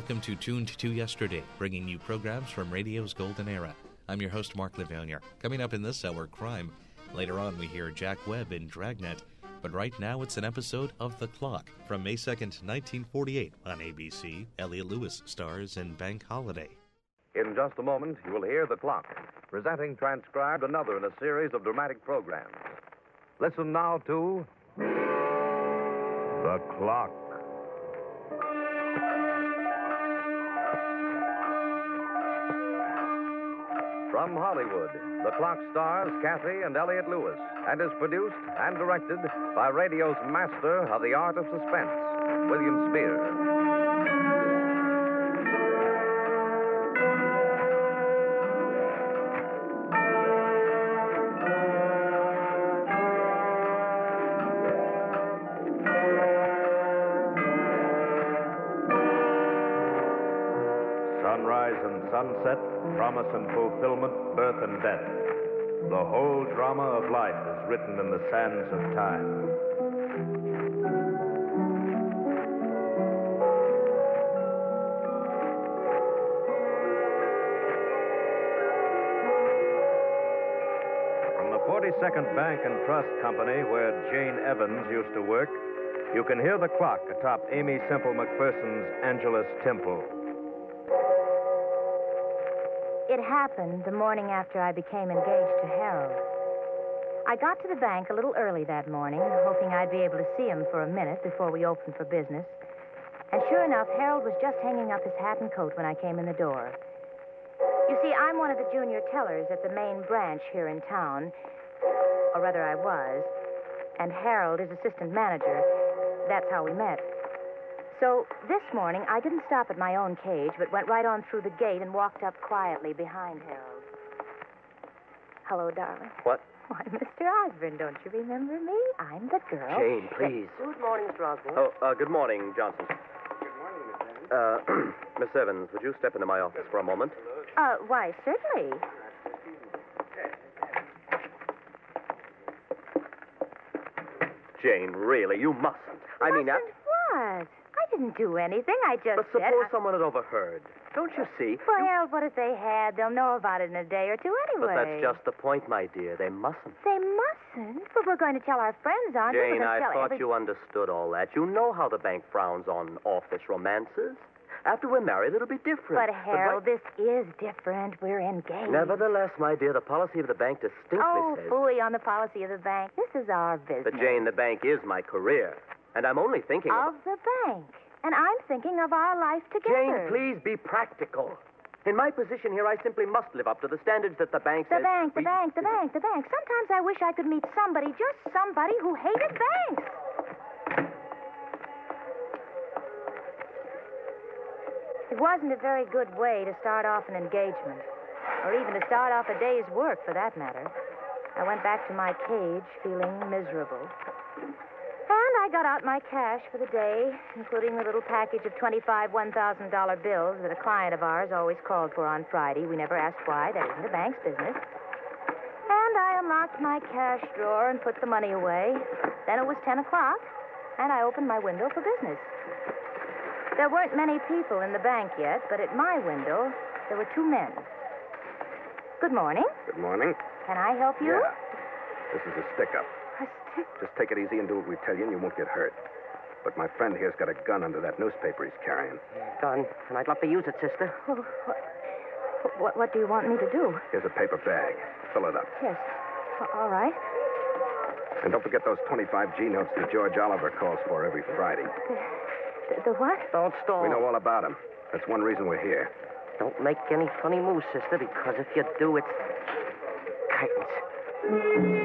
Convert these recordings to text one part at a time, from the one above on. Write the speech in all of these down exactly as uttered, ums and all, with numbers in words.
welcome to Tuned to Yesterday, bringing you programs from radio's golden era. I'm your host, Mark Levanier. Coming up in this hour, crime. Later on, we hear Jack Webb in Dragnet. But right now, it's an episode of The Clock from May second, nineteen forty-eight on A B C. Elliot Lewis stars in Bank Holiday. In just a moment, you will hear The Clock, presenting transcribed another in a series of dramatic programs. Listen now to The Clock. From Hollywood, The Clock stars Kathy and Elliot Lewis and is produced and directed by radio's master of the art of suspense, William Spear. Sunrise and sunset, promise and fulfillment, birth and death. The whole drama of life is written in the sands of time. From the forty-second Bank and Trust Company, where Jane Evans used to work, you can hear the clock atop Amy Semple McPherson's Angelus Temple. It happened the morning after I became engaged to Harold. I got to the bank a little early that morning, hoping I'd be able to see him for a minute before we opened for business. And sure enough, Harold was just hanging up his hat and coat when I came in the door. You see, I'm one of the junior tellers at the main branch here in town, or rather I was, and Harold is assistant manager. That's how we met. So this morning, I didn't stop at my own cage, but went right on through the gate and walked up quietly behind Harold. Hello, darling. What? Why, Mister Osborne, don't you remember me? I'm the girl. Jane, please. Good morning, Mister Osborne. Oh, uh, good morning, Johnson. Good morning, Miss Evans. Uh, Miss Evans, would you step into my office for a moment? Uh, why, certainly. Jane, really, you mustn't. I mean, Mustn't what? I didn't do anything. I just but said... suppose I... someone had overheard. Don't you see? Well, You- Harold, what if they had? They'll know about it in a day or two anyway. But that's just the point, my dear. They mustn't. They mustn't. But we're going to tell our friends, aren't we? Jane, We're I gonna tell thought every... you understood all that. You know how the bank frowns on office romances. After we're married, it'll be different. But, Harold, right- this is different. We're engaged. Nevertheless, my dear, the policy of the bank distinctly Oh, says... phooey on the policy of the bank. This is our business. But, Jane, the bank is my career. And I'm only thinking Of the bank. And I'm thinking of our life together. Jane, please be practical. In my position here, I simply must live up to the standards that the bank The says... bank, the we- bank, the bank, the bank. Sometimes I wish I could meet somebody, just somebody who hated banks. It wasn't a very good way to start off an engagement, or even to start off a day's work, for that matter. I went back to my cage feeling miserable. And I got out my cash for the day, including the little package of twenty-five one thousand dollar bills that a client of ours always called for on Friday. We never asked why. That isn't the bank's business. And I unlocked my cash drawer and put the money away. Then it was ten o'clock, and I opened my window for business. There weren't many people in the bank yet, but at my window, there were two men. Good morning. Good morning. Can I help you? Yeah. This is a stick-up. A stick. Just take it easy and do what we tell you, and you won't get hurt. But my friend here's got a gun under that newspaper he's carrying. Done. And I'd love to use it, sister. Oh, what, what, what do you want me to do? Here's a paper bag. Fill it up. Yes. A- All right. And don't forget those twenty-five G notes that George Oliver calls for every Friday. The, the what? Don't stall. We know all about him. That's one reason we're here. Don't make any funny moves, sister, because if you do, it's curtains.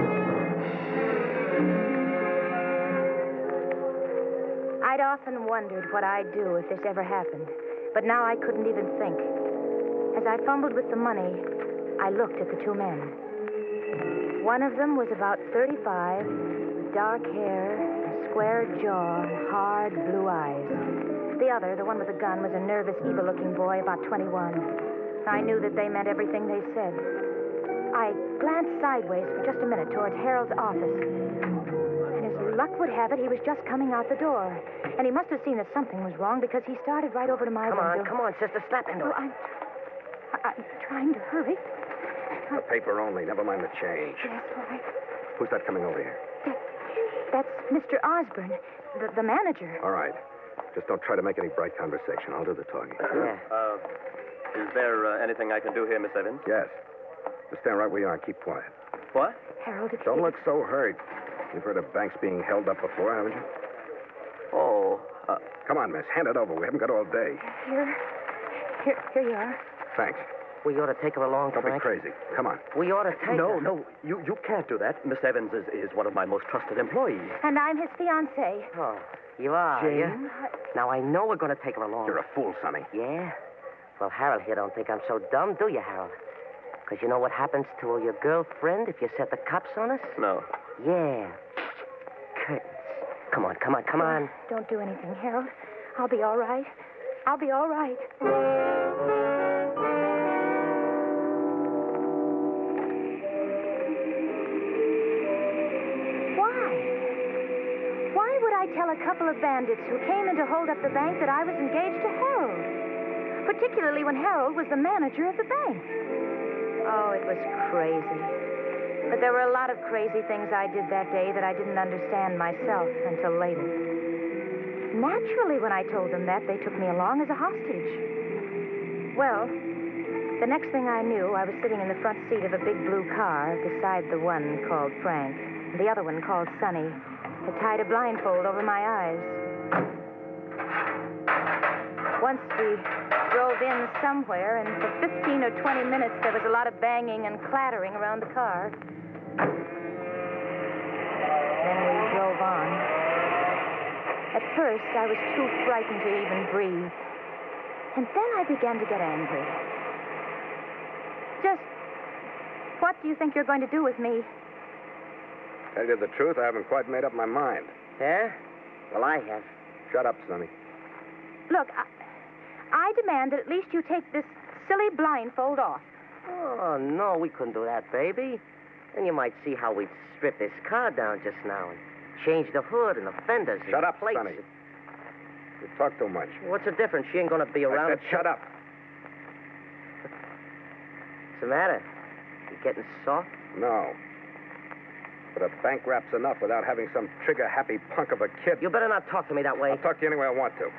I'd often wondered what I'd do if this ever happened, but now I couldn't even think. As I fumbled with the money, I looked at the two men. One of them was about thirty-five, with dark hair, a square jaw, and hard blue eyes. The other, the one with the gun, was a nervous, evil-looking boy, about twenty-one. I knew that they meant everything they said. I glanced sideways for just a minute toward Harold's office. And as luck would have it, he was just coming out the door. And he must have seen that something was wrong because he started right over to my Come window. on, come on, sister. Snap into Oh, it. I'm, I- I'm trying to hurry. The paper only. Never mind the change. Yes, all right. Who's that coming over here? That's Mister Osborne, the, the manager. All right. Just don't try to make any bright conversation. I'll do the talking. Yeah. Uh, is there uh, anything I can do here, Miss Evans? Yes. Just stand right where you are and keep quiet. What? Harold, if Don't you... look so hurt. You've heard of banks being held up before, haven't you? Oh, uh, Come on, miss. Hand it over. We haven't got all day. Here. Here, here you are. Thanks. We ought to take her along, Don't be Frank. crazy. Come on. We ought to take no, her. no, you, you can't do that. Miss Evans is, is one of my most trusted employees. And I'm his fiancée. Oh, you are, are you? Jane? Now, I know we're going to take her along. You're a fool, Sonny. Yeah? Well, Harold here don't think I'm so dumb, do you, Harold? Because you know what happens to your girlfriend if you set the cops on us? No. Yeah. Curtains. Come on, come on, come on. Don't do anything, Harold. I'll be all right. I'll be all right. Why? Why would I tell a couple of bandits who came in to hold up the bank that I was engaged to Harold? Particularly when Harold was the manager of the bank. Oh, it was crazy. But there were a lot of crazy things I did that day that I didn't understand myself until later. Naturally, when I told them that, they took me along as a hostage. Well, the next thing I knew, I was sitting in the front seat of a big blue car beside the one called Frank, and the other one called Sonny, had tied a blindfold over my eyes. Once we drove in somewhere, and for fifteen or twenty minutes there was a lot of banging and clattering around the car. Then we drove on. At first, I was too frightened to even breathe. And then I began to get angry. Just what do you think you're going to do with me? Tell you the truth, I haven't quite made up my mind. Yeah? Well, I have. Shut up, Sonny. Look, I, I demand that at least you take this silly blindfold off. Oh, no, we couldn't do that, baby. And you might see how we'd strip this car down just now and change the hood and the fenders. Shut and up, plates. Sonny. You talk too much. What's the difference? She ain't going to be around. I said shut up. What's the matter? You getting soft? No. But a bank rap's enough without having some trigger-happy punk of a kid. You better not talk to me that way. I'll talk to you any way I want to.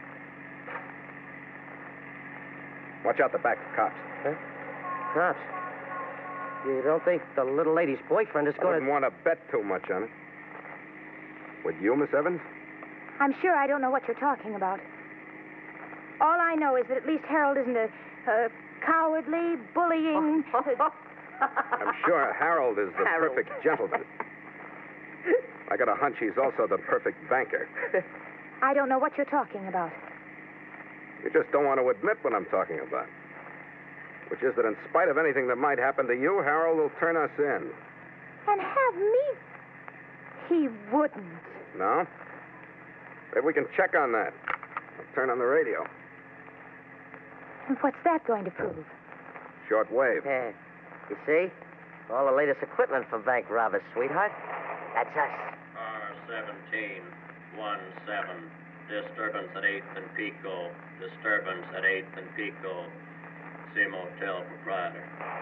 Watch out the back, cops. Huh? Cops? You don't think the little lady's boyfriend is I going wouldn't want to bet too much on it. Would you, Miss Evans? I'm sure I don't know what you're talking about. All I know is that at least Harold isn't a, a cowardly, bullying... I'm sure Harold is the Harold. perfect gentleman. I got a hunch he's also the perfect banker. I don't know what you're talking about. You just don't want to admit what I'm talking about. Which is that in spite of anything that might happen to you, Harold will turn us in. And have me... He wouldn't. No? Maybe we can check on that. I'll turn on the radio. And what's that going to prove? Short wave. Yeah. You see? All the latest equipment for bank robbers, sweetheart. That's us. R seventeen one seven. Disturbance at eighth and Pico. Disturbance at eighth and Pico. See motel proprietor.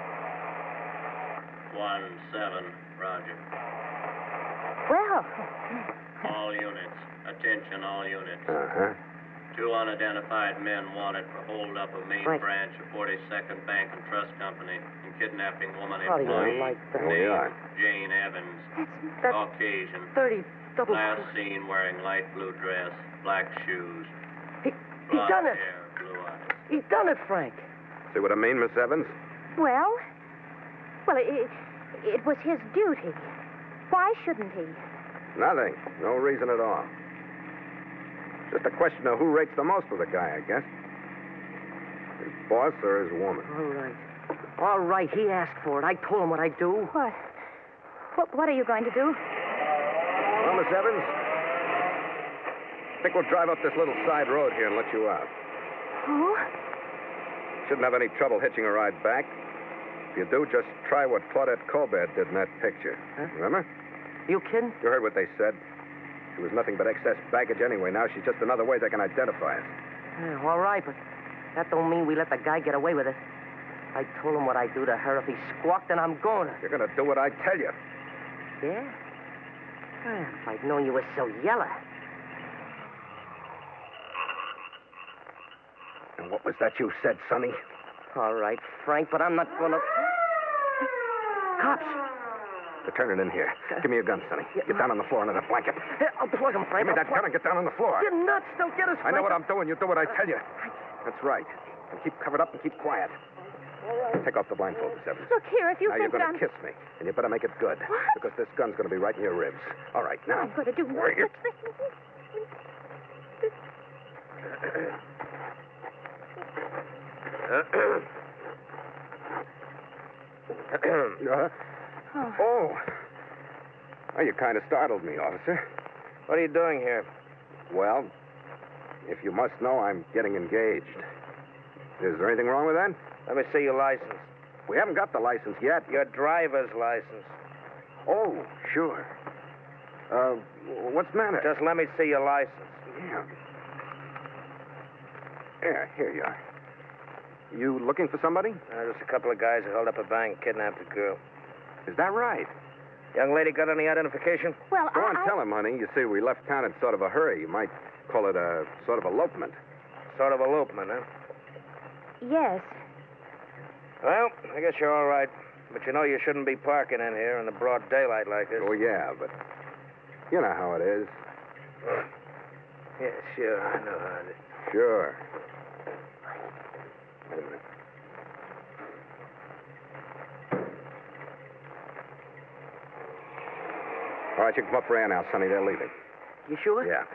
one seven, Roger. Well, All units. Attention, all units. Uh-huh. Two unidentified men wanted for holdup of main Right. branch of forty-second Bank and Trust Company and kidnapping woman How do you employee. like that? Here we are. Jane Evans. that's... that's Caucasian. thirty double... Last seen wearing light blue dress, black shoes, He, he blonde done it. hair, blue eyes. He done it, Frank. See what I mean, Miss Evans? Well, well, it, it was his duty. Why shouldn't he? Nothing. No reason at all. Just a question of who rates the most with a guy, I guess. His boss or his woman. All right. All right, he asked for it. I told him what I'd do. What? What, what are you going to do? Well, Miss Evans, I think we'll drive up this little side road here and let you out. Oh? Shouldn't have any trouble hitching a ride back. If you do, just try what Claudette Colbert did in that picture. Huh? Remember? You kidding? You heard what they said. She was nothing but excess baggage anyway. Now she's just another way they can identify us. Yeah, all right, but that don't mean we let the guy get away with it. I told him what I'd do to her if he squawked, and I'm going to. You're going to do what I tell you. Yeah? Well, if I'd known you were so yellow. And what was that you said, Sonny? All right, Frank, but I'm not going to... Cops. They're turning in here. Give me your gun, Sonny. Get down on the floor under that blanket. Here, I'll plug him, Frank. Give me I'll that plug- gun and get down on the floor. You're nuts. Don't get us, I Frank. know what I'm doing. You do what I tell you. That's right. And keep covered up and keep quiet. Take off the blindfold, Miss Evans. Look here, if you now think you're that going I'm... to kiss me, and you better make it good. What? Because this gun's going to be right in your ribs. All right, now. I'm going to do Where you... uh, oh. Well, you kind of startled me, officer. What are you doing here? Well, if you must know, I'm getting engaged. Is there anything wrong with that? Let me see your license. We haven't got the license yet. Your driver's license. Oh, sure. Uh, what's the matter? Just let me see your license. Yeah. Yeah, here you are. You looking for somebody? Uh, just a couple of guys who held up a bank, kidnapped a girl. Is that right? Young lady got any identification? Well, Go I... on, I- tell him, honey. You see, we left town in sort of a hurry. You might call it a sort of elopement. Sort of elopement, huh? Yes. Well, I guess you're all right. But you know you shouldn't be parking in here in the broad daylight like this. Oh, yeah, but you know how it is. Yeah, sure, I know how it is. Sure. Wait a minute. All right, you can come up for air now, Sonny. They're leaving. You sure? Yeah.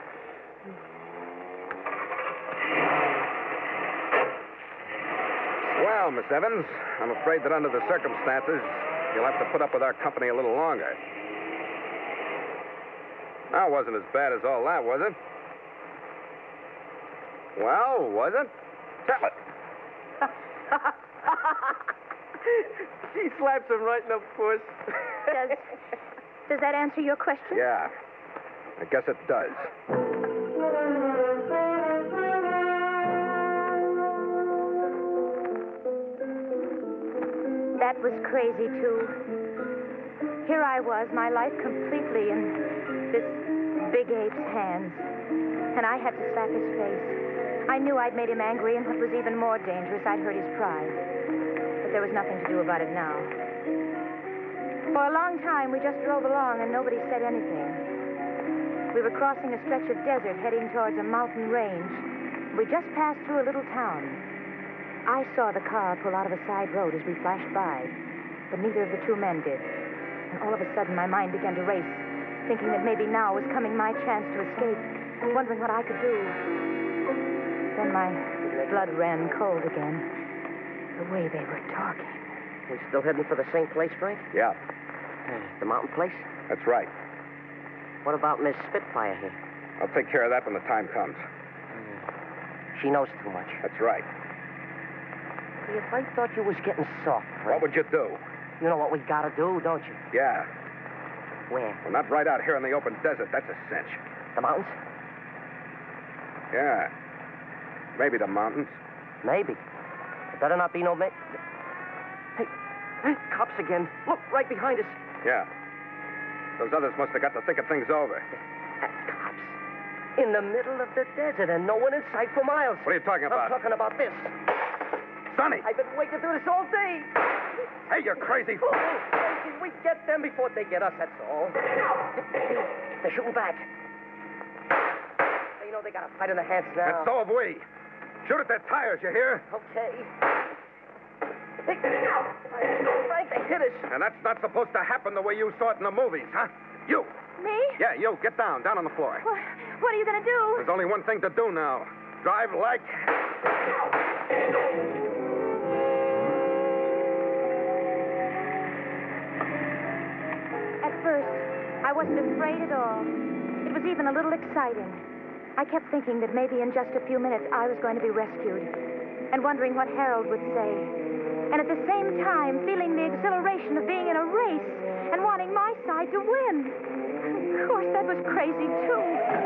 Well, Miss Evans, I'm afraid that under the circumstances, you'll have to put up with our company a little longer. That wasn't as bad as all that, was it? Well, was it? Tell it. She slaps him right in the puss. Does, does that answer your question? Yeah. I guess it does. That was crazy, too. Here I was, my life completely in this big ape's hands. And I had to slap his face. I knew I'd made him angry, and what was even more dangerous, I'd hurt his pride. But there was nothing to do about it now. For a long time, we just drove along, and nobody said anything. We were crossing a stretch of desert heading towards a mountain range. We just passed through a little town. I saw the car pull out of a side road as we flashed by, but neither of the two men did. And all of a sudden, my mind began to race, thinking that maybe now was coming my chance to escape, wondering what I could do. Then my blood ran cold again. The way they were talking. We still heading for the same place, Frank? Yeah, The mountain place? that's right. What about Miss Spitfire here? I'll take care of that when the time comes. She knows too much. That's right. If I thought you was getting soft, What Frank, would you do? you know what we gotta do, don't you? Yeah. Where? Well, not right out here in the open desert. That's a cinch. The mountains? Yeah. Maybe the mountains. Maybe. It better not be no... Ma- hey, hey, cops again. Look, right behind us. Yeah. Those others must have got to thinking things over. Uh, cops. In the middle of the desert and no one in sight for miles. What are you talking about? I'm talking about this. Sonny! I've been waiting to do this all day. Hey, you're crazy. Oh, crazy. We get them before they get us, that's all. They're shooting back. You know they got a fight in their hands now. And so have we. Shoot at their tires, you hear? Okay. Hey, Frank, they hit us. And that's not supposed to happen the way you saw it in the movies, huh? You. Me? Yeah, you. Get down. Down on the floor. What, what are you going to do? There's only one thing to do now. Drive like... At first, I wasn't afraid at all. It was even a little exciting. I kept thinking that maybe in just a few minutes I was going to be rescued, and wondering what Harold would say. And at the same time, feeling the exhilaration of being in a race and wanting my side to win. Of course, that was crazy, too.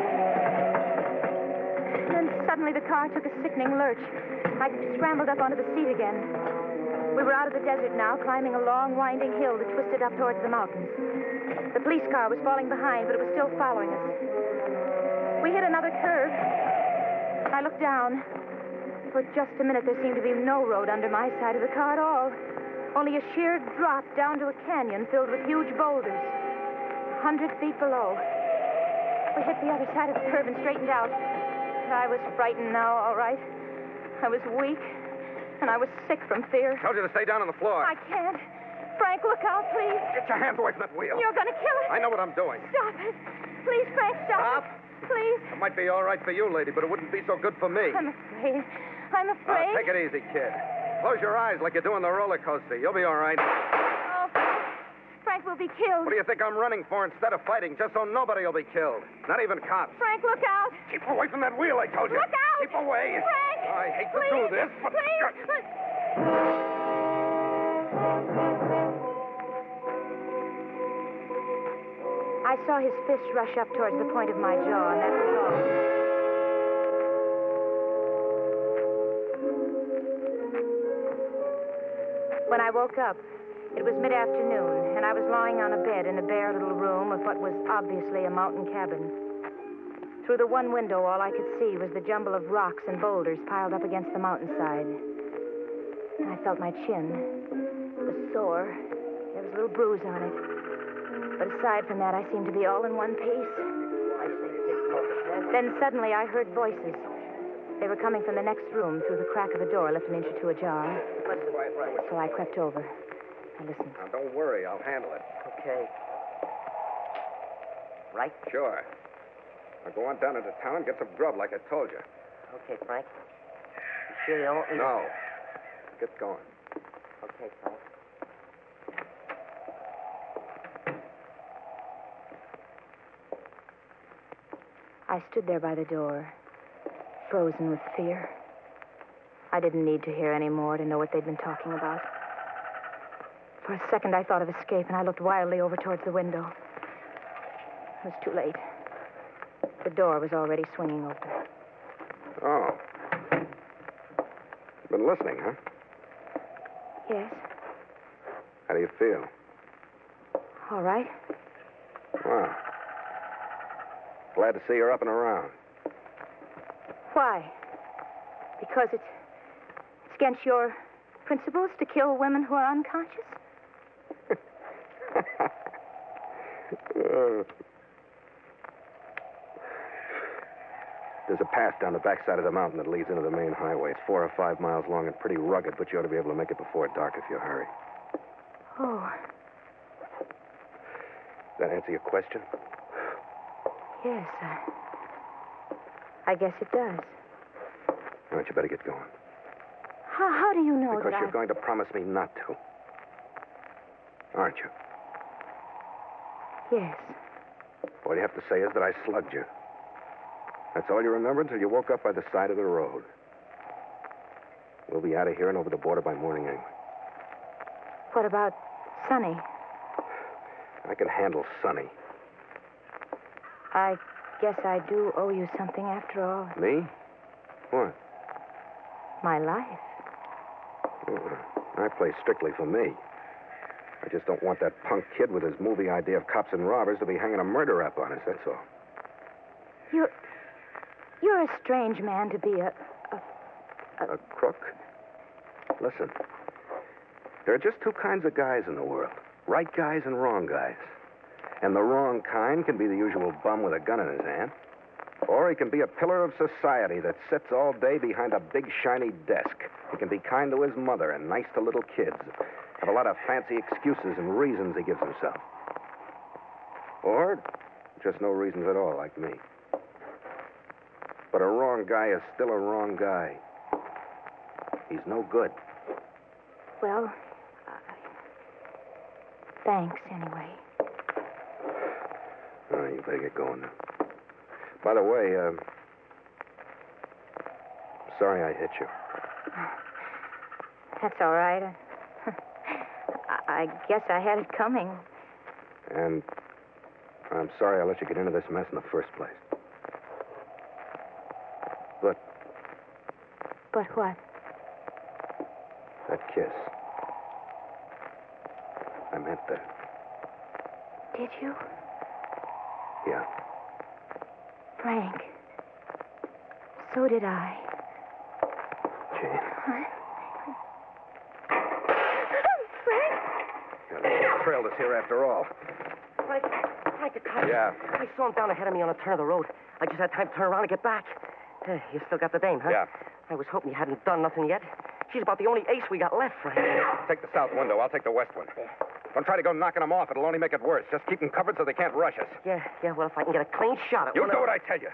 Then suddenly the car took a sickening lurch. I scrambled up onto the seat again. We were out of the desert now, climbing a long, winding hill that twisted up towards the mountains. The police car was falling behind, but it was still following us. We hit another curve. I looked down. For just a minute, there seemed to be no road under my side of the car at all. Only a sheer drop down to a canyon filled with huge boulders. A hundred feet below. We hit the other side of the curve and straightened out. I was frightened now, all right. I was weak, and I was sick from fear. Told you to stay down on the floor. I can't. Frank, look out, please. Get your hands away from that wheel. You're going to kill us. I know what I'm doing. Stop it. Please, Frank, stop. Stop. It. Please. It might be all right for you, lady, but it wouldn't be so good for me. I'm afraid. I'm afraid. Now, take it easy, kid. Close your eyes like you're doing the roller coaster. You'll be all right. Oh, Frank will be killed. What do you think I'm running for instead of fighting? Just so nobody will be killed. Not even cops. Frank, look out. Keep away from that wheel, I told you. Look out. Keep away. Frank. I hate please, to do this, but... Please. I saw his fist rush up towards the point of my jaw, and that was all. When I woke up, it was mid-afternoon, and I was lying on a bed in a bare little room of what was obviously a mountain cabin. Through the one window, all I could see was the jumble of rocks and boulders piled up against the mountainside. I felt my chin. It was sore. There was a little bruise on it. But aside from that, I seemed to be all in one piece. Then suddenly I heard voices. They were coming from the next room through the crack of a door left an inch or two ajar. So I crept over. I listened. Now, don't worry. I'll handle it. Okay. Right? Sure. Now, go on down into town and get some grub like I told you. Okay, Frank. You sure you don't want me to... No. Get going. Okay, Frank. I stood there by the door, frozen with fear. I didn't need to hear any more to know what they'd been talking about. For a second, I thought of escape, and I looked wildly over towards the window. It was too late. The door was already swinging open. Oh. You've been listening, huh? Yes. How do you feel? All right. Wow. Glad to see you're up and around. Why? Because it's, it's against your principles to kill women who are unconscious? uh, there's a pass down the backside of the mountain that leads into the main highway. It's four or five miles long and pretty rugged, but you ought to be able to make it before dark if you hurry. Oh. Does that answer your question? Yes, I... I guess it does. All right, you better get going. How, how do you know Because that you're I... going to promise me not to. Aren't you? Yes. All you have to say is that I slugged you. That's all you remember until you woke up by the side of the road. We'll be out of here and over the border by morning anyway. What about Sonny? I can handle Sonny. I guess I do owe you something after all. Me? What? My life. Oh, I play strictly for me. I just don't want that punk kid with his movie idea of cops and robbers to be hanging a murder rap on us, that's all. You're... You're a strange man to be a... A, a... a crook? Listen. There are just two kinds of guys in the world. Right guys and wrong guys. And the wrong kind can be the usual bum with a gun in his hand. Or he can be a pillar of society that sits all day behind a big, shiny desk. He can be kind to his mother and nice to little kids. Have a lot of fancy excuses and reasons he gives himself. Or just no reasons at all, like me. But a wrong guy is still a wrong guy. He's no good. Well, uh, thanks anyway. All right, you better get going now. By the way, uh, sorry I hit you. That's all right. I, I guess I had it coming. And I'm sorry I let you get into this mess in the first place. But But what? that kiss. I meant that. Did you? Yeah. Frank. So did I. Jane. Huh? Frank? You trailed us here after all. Frank, Frank, the cop. Yeah. I saw him down ahead of me on a turn of the road. I just had time to turn around and get back. Hey, you still got the dame, huh? Yeah. I was hoping you hadn't done nothing yet. She's about the only ace we got left, Frank. Take the south window. I'll take the west one. Don't try to go knocking them off. It'll only make it worse. Just keep them covered so they can't rush us. Yeah, yeah, well, if I can get a clean shot at You one do of... what I tell you.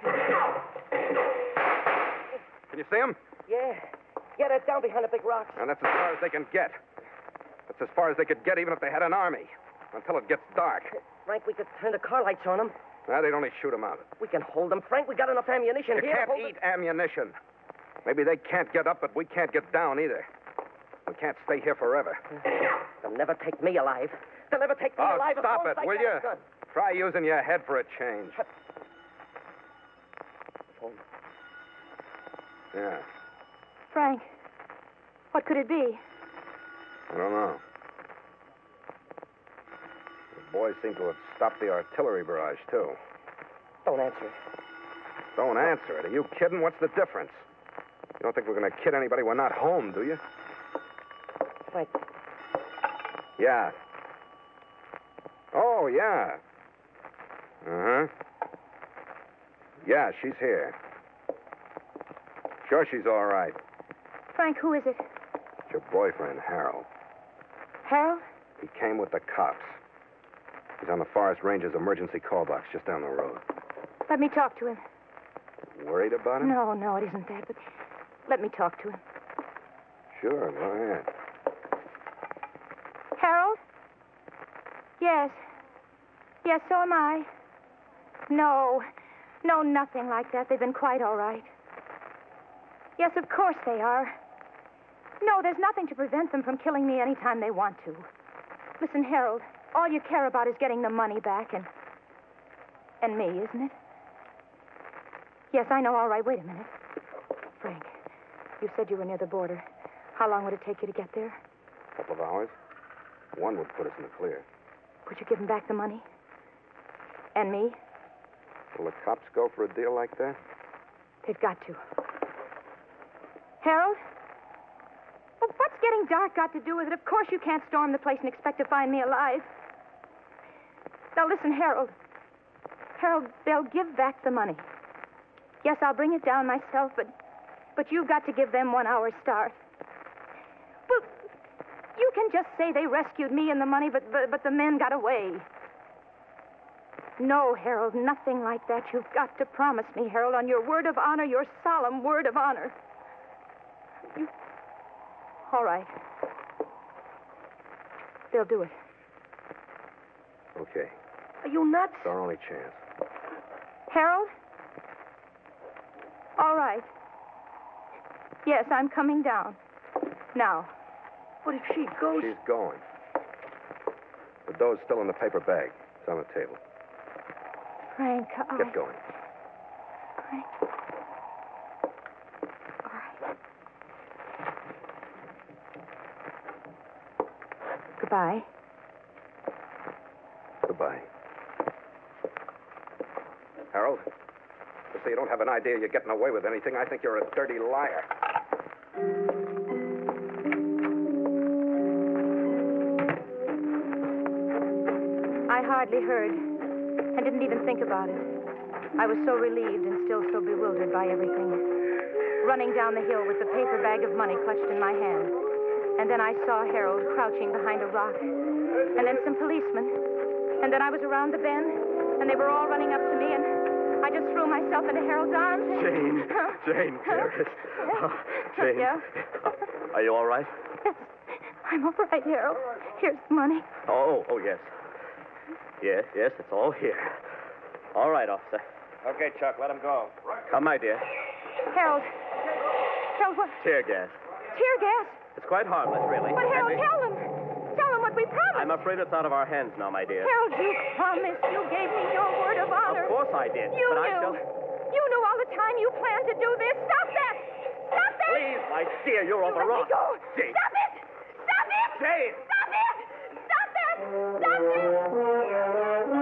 Can you see them? Yeah. Yeah, they're down behind the big rocks. And that's as far as they can get. That's as far as they could get even if they had an army. Until it gets dark. Frank, we could turn the car lights on them. Nah, they'd only shoot them out. We can hold them, Frank. We got enough ammunition You here. can't to hold eat ammunition. Maybe they can't get up, but we can't get down either. We can't stay here forever. They'll never take me alive. They'll never take me Oh, alive. as stop long as it, I will got you? a gun. Try using your head for a change. Yeah, Frank. What could it be? I don't know. The boys seem to have stopped the artillery barrage, too. Don't answer it. Don't answer it. Are you kidding? What's the difference? You don't think we're going to kid anybody? We're not home, do you? Frank, Yeah. Oh, yeah. Uh-huh. Yeah, she's here. Sure, she's all right. Frank, who is it? It's your boyfriend, Harold. Harold? He came with the cops. He's on the Forest Ranger's emergency call box just down the road. Let me talk to him. Worried about him? No, no, it isn't that, but let me talk to him. Sure, go ahead. Harold? Yes. Yes, so am I. No. No, nothing like that. They've been quite all right. Yes, of course they are. No, there's nothing to prevent them from killing me any time they want to. Listen, Harold, all you care about is getting the money back and... and me, isn't it? Yes, I know. All right, wait a minute. Frank, you said you were near the border. How long would it take you to get there? A couple of hours. One would put us in the clear. Could you give them back the money? And me? Will the cops go for a deal like that? They've got to. Harold? Well, what's getting dark got to do with it? Of course you can't storm the place and expect to find me alive. Now, listen, Harold. Harold, they'll give back the money. Yes, I'll bring it down myself, but but you've got to give them one hour's start. Well, you can just say they rescued me and the money, but, but, but the men got away. No, Harold, nothing like that. You've got to promise me, Harold, on your word of honor, your solemn word of honor. You... All right. They'll do it. Okay. are you nuts? It's our only chance. Harold? All right. Yes, I'm coming down. Now. What if she goes? She's going. The dough's still in the paper bag. It's on the table. Frank, I... Get going. Frank. All right. Goodbye. Goodbye. Harold, just so you don't have an idea you're getting away with anything, I think you're a dirty liar. I hardly heard. I didn't even think about it. I was so relieved and still so bewildered by everything. Running down the hill with the paper bag of money clutched in my hand. And then I saw Harold crouching behind a rock. And then some policemen. And then I was around the bend, and they were all running up to me, and I just threw myself into Harold's arms. And... Jane, Jane, dearest. Oh, Jane. Yeah? Are you all right? Yes. I'm all right, Harold. Here's the money. Oh, oh, yes. Yes, yes, it's all here. All right, officer. Okay, Chuck, let him go. Come, my dear. Harold. Harold, what? Tear gas. Tear gas? It's quite harmless, really. But, Harold, And- tell them. Tell them what we promised. I'm afraid it's out of our hands now, my dear. Harold, you promised. You gave me your word of honor. Of course I did. You but knew. I just... You knew all the time you planned to do this. Stop that! Stop that! Please, my dear, you're you overwrought. Let me go. Jane. Stop it! Stop it! Jane! Stop it! Stop that! Stop it!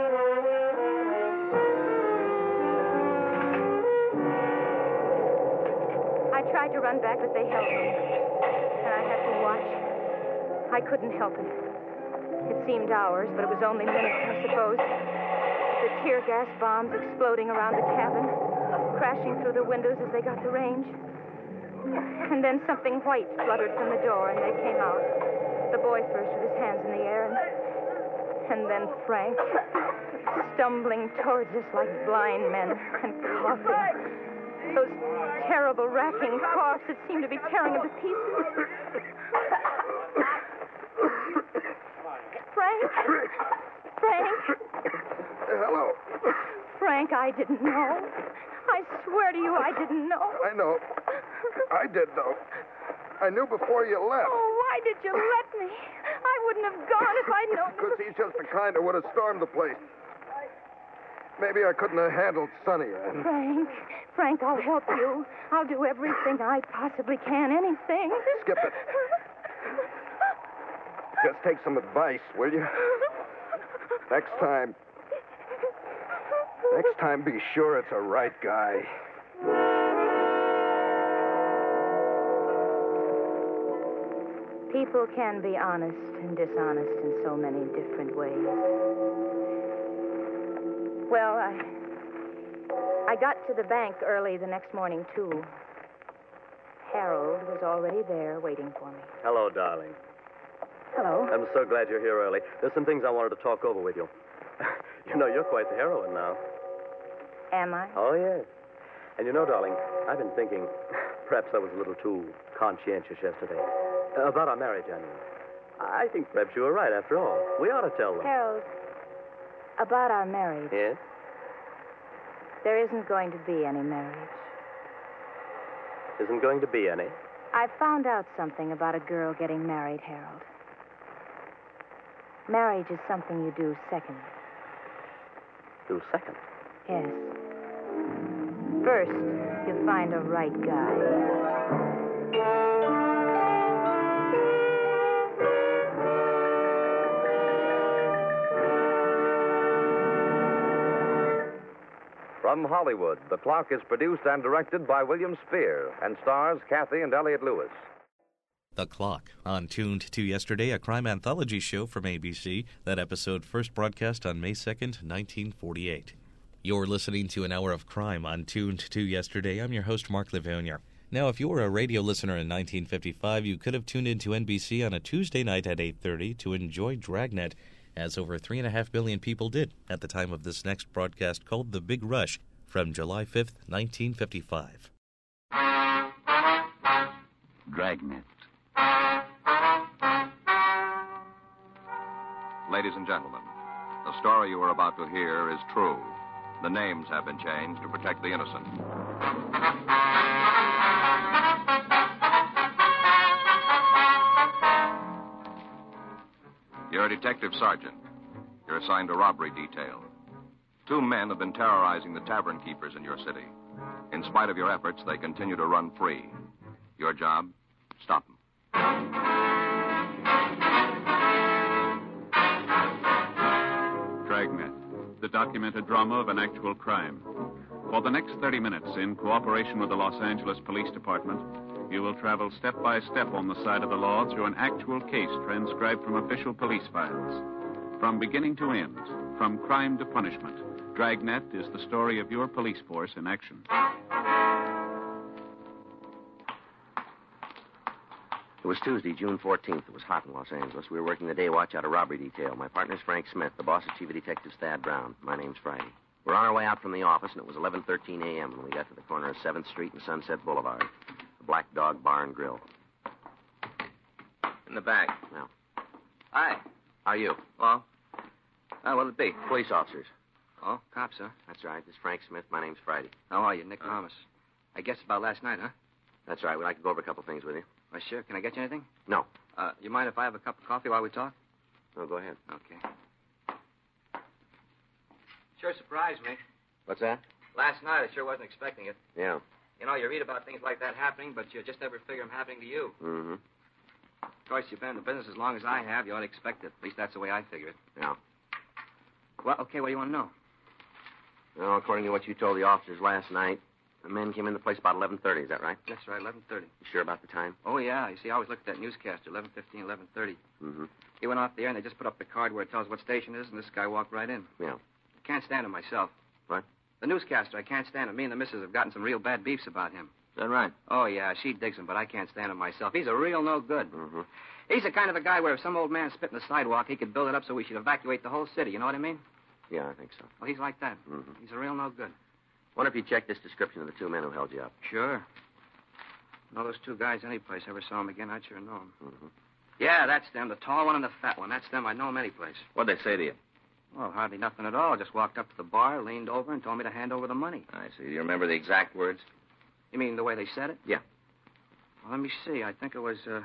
I tried to run back, but they held me. And I had to watch. I couldn't help it. It seemed hours, but it was only minutes, I suppose. The tear gas bombs exploding around the cabin, crashing through the windows as they got the range. And then something white fluttered from the door, and they came out. The boy first with his hands in the air, and, and then Frank, stumbling towards us like blind men and coughing. Those terrible, racking coughs that seemed to be tearing him to pieces. Frank? Frank? Hello. Frank, I didn't know. I swear to you, I didn't know. I know. I did, though. I knew before you left. Oh, why did you let me? I wouldn't have gone if I'd known. Because he's just the kind that would have stormed the place. Maybe I couldn't have handled Sonny. And... Frank, Frank, I'll help you. I'll do everything I possibly can. Anything. Skip it. Just take some advice, will you? Next time. Next time, be sure it's a right guy. People can be honest and dishonest in so many different ways. Well, I... I got to the bank early the next morning, too. Harold was already there waiting for me. Hello, darling. Hello. I'm so glad you're here early. There's some things I wanted to talk over with you. You know, you're quite the heroine now. Am I? Oh, yes. And you know, darling, I've been thinking perhaps I was a little too conscientious yesterday. Uh, about our marriage, I mean. I think perhaps you were right, after all. We ought to tell them. Harold, about our marriage. Yes? There isn't going to be any marriage. Isn't going to be any? I found out something about a girl getting married, Harold. Marriage is something you do second. Do second? Yes. First, you find a right guy. From Hollywood, The Clock is produced and directed by William Spear and stars Kathy and Elliot Lewis. The Clock, on Tuned to Yesterday, a crime anthology show from A B C. That episode first broadcast on May second, nineteen forty-eight. You're listening to an hour of crime on Tuned to Yesterday. I'm your host, Mark Livonia. Now, if you were a radio listener in nineteen fifty-five, you could have tuned into N B C on a Tuesday night at eight thirty to enjoy Dragnet, as over three and a half million people did at the time of this next broadcast called The Big Rush from July fifth, nineteen fifty-five. Dragnet. Ladies and gentlemen, the story you are about to hear is true. The names have been changed to protect the innocent. You're a detective sergeant. You're assigned to robbery detail. Two men have been terrorizing the tavern keepers in your city. In spite of your efforts, they continue to run free. Your job? Stop them. Dragnet, the documented drama of an actual crime. For the next thirty minutes, in cooperation with the Los Angeles Police Department, you will travel step by step on the side of the law through an actual case transcribed from official police files. From beginning to end, from crime to punishment, Dragnet is the story of your police force in action. It was Tuesday, June fourteenth. It was hot in Los Angeles. We were working the day watch out of robbery detail. My partner's Frank Smith. The boss is Chief of Detectives Thad Brown. My name's Friday. We're on our way out from the office, and it was eleven thirteen a.m. when we got to the corner of seventh street and Sunset Boulevard. The Black Dog Bar and Grill. In the back. Now. Hi. How are you? Well, uh, what'll it be? Police officers. Oh, cops, huh? That's right. This is Frank Smith. My name's Friday. How are you, Nick Thomas? I guess about last night, huh? That's right. We'd like to go over a couple things with you. Well, sure. Can I get you anything? No. Uh, you mind if I have a cup of coffee while we talk? No, go ahead. Okay. Sure surprised me. What's that? Last night, I sure wasn't expecting it. Yeah. You know, you read about things like that happening, but you just never figure them happening to you. Mm-hmm. Of course, you've been in the business as long as I have. You ought to expect it. At least that's the way I figure it. Yeah. Well, okay, what do you want to know? Well, according to what you told the officers last night, the men came in the place about eleven thirty. Is that right? That's right, eleven thirty. You sure about the time? Oh, yeah. You see, I always look at that newscaster, eleven fifteen, eleven thirty. Mm-hmm. He went off the air, and they just put up the card where it tells what station it is, and this guy walked right in. Yeah. Can't stand him myself. What? The newscaster, I can't stand him. Me and the missus have gotten some real bad beefs about him. Is that right? Oh, yeah, she digs him, but I can't stand him myself. He's a real no good. Mm-hmm. He's the kind of a guy where if some old man spit in the sidewalk, he could build it up so we should evacuate the whole city. You know what I mean? Yeah, I think so. Well, he's like that. Mm-hmm. He's a real no good. Wonder if you checked this description of the two men who held you up. Sure. Know those two guys any place. Ever saw them again, I'd sure know them. Mm-hmm. Yeah, that's them. The tall one and the fat one. That's them. I'd know them any place. What'd they say to you? Well, hardly nothing at all. Just walked up to the bar, leaned over, and told me to hand over the money. I see. Do you remember the exact words? You mean the way they said it? Yeah. Well, let me see. I think it was, uh...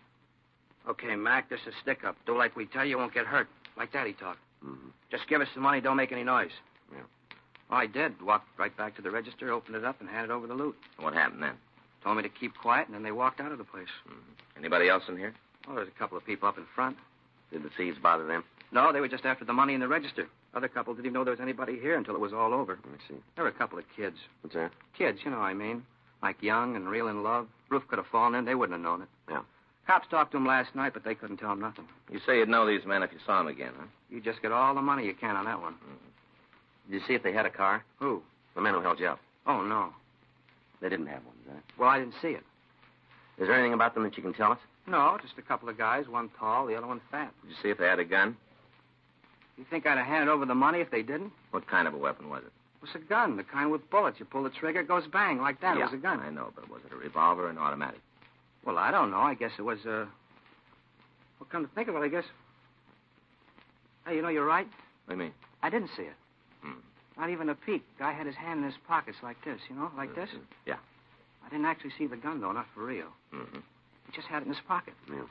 Okay, Mac, this is stick-up. Do like we tell you, you won't get hurt. Like that he talked. Mm-hmm. Just give us the money, don't make any noise. Yeah. Well, I did. Walked right back to the register, opened it up, and handed over the loot. What happened then? Told me to keep quiet, and then they walked out of the place. Mm-hmm. Anybody else in here? Well, there's a couple of people up in front. Did the thieves bother them? No, they were just after the money in the register. Other couple didn't even know there was anybody here until it was all over. Let me see. There were a couple of kids. What's that? Kids, you know what I mean. Like young and real in love. Roof could have fallen in. They wouldn't have known it. Yeah. Cops talked to them last night, but they couldn't tell them nothing. You say you'd know these men if you saw them again, huh? You just get all the money you can on that one. Mm-hmm. Did you see if they had a car? Who? The men who held you up. Oh, no. They didn't have one, is that? Well, I didn't see it. Is there anything about them that you can tell us? No, just a couple of guys, one tall, the other one fat. Did you see if they had a gun? You think I'd have handed over the money if they didn't? What kind of a weapon was it? It was a gun, the kind with bullets. You pull the trigger, it goes bang, like that. Yeah, It was a gun. I know, but was it a revolver or an automatic? Well, I don't know. I guess it was, uh... Well, come to think of it, I guess... Hey, you know, you're right. What do you mean? I didn't see it. Hmm. Not even a peek. Guy had his hand in his pockets like this, you know, like this. Yeah. I didn't actually see the gun, though, not for real. Mm-hmm. He just had it in his pocket. Yeah.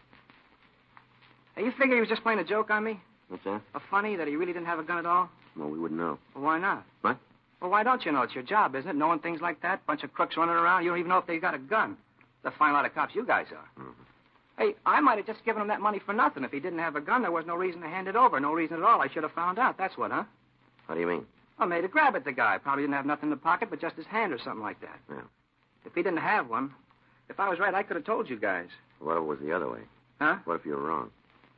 Hey, you figure he was just playing a joke on me? What's that? A funny, that he really didn't have a gun at all? Well, we wouldn't know. Well, why not? What? Well, why don't you know? It's your job, isn't it? Knowing things like that? Bunch of crooks running around. You don't even know if they got a gun. The fine lot of cops you guys are. Mm-hmm. Hey, I might have just given him that money for nothing. If he didn't have a gun, there was no reason to hand it over. No reason at all. I should have found out. That's what, huh? What do you mean? I made a grab at the guy. Probably didn't have nothing in the pocket but just his hand or something like that. Yeah. If he didn't have one, if I was right, I could have told you guys. What if it was the other way? Huh? What if you were wrong?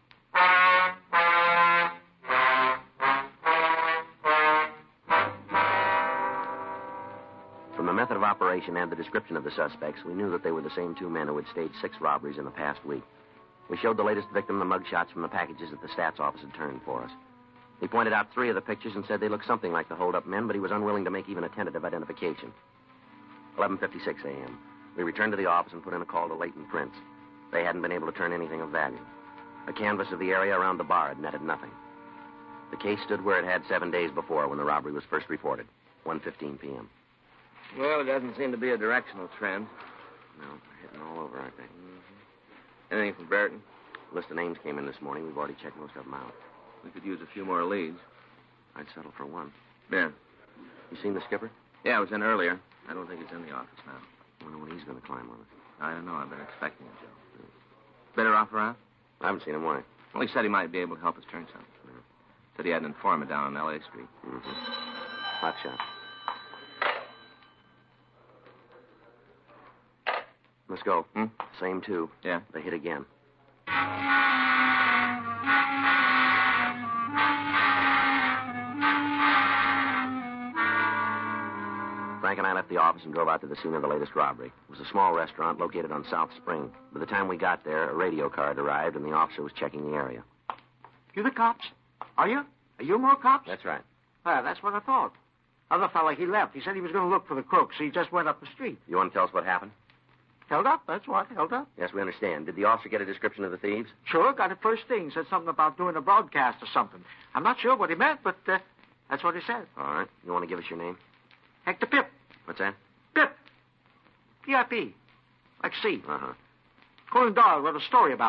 From the method of operation and the description of the suspects, we knew that they were the same two men who had staged six robberies in the past week. We showed the latest victim the mug shots from the packages that the stats office had turned for us. He pointed out three of the pictures and said they looked something like the hold-up men, but he was unwilling to make even a tentative identification. eleven fifty-six a.m. We returned to the office and put in a call to Leighton Prince. They hadn't been able to turn anything of value. A canvass of the area around the bar had netted nothing. The case stood where it had seven days before when the robbery was first reported, one fifteen p.m. Well, it doesn't seem to be a directional trend. No, they're hitting all over, aren't they? Mm-hmm. Anything from Brereton? A list of names came in this morning. We've already checked most of them out. We could use a few more leads. I'd settle for one. Yeah. You seen the skipper? Yeah, I was in earlier. I don't think he's in the office now. I wonder when he's going to climb on us. I don't know. I've been expecting it, Joe. Better off around? I haven't seen him. Why? Well, he said he might be able to help us turn something. Yeah. Said he had an informant down on L A Street. Mm-hmm. Hot shot. Let's go. Hmm? Same two. Yeah. They hit again. Frank and I left the office and drove out to the scene of the latest robbery. It was a small restaurant located on South Spring. By the time we got there, a radio card arrived, and the officer was checking the area. You the cops? Are you? Are you more cops? That's right. Ah, that's what I thought. Other fella, he left. He said he was going to look for the crooks. He just went up the street. You want to tell us what happened? Held up, that's what. Held up. Yes, we understand. Did the officer get a description of the thieves? Sure, got it first thing. Said something about doing a broadcast or something. I'm not sure what he meant, but uh, that's what he said. All right. You want to give us your name? Hector Pip. What's that? Pip. P I P. Like C. Uh-huh. Conan Doyle wrote a story about him.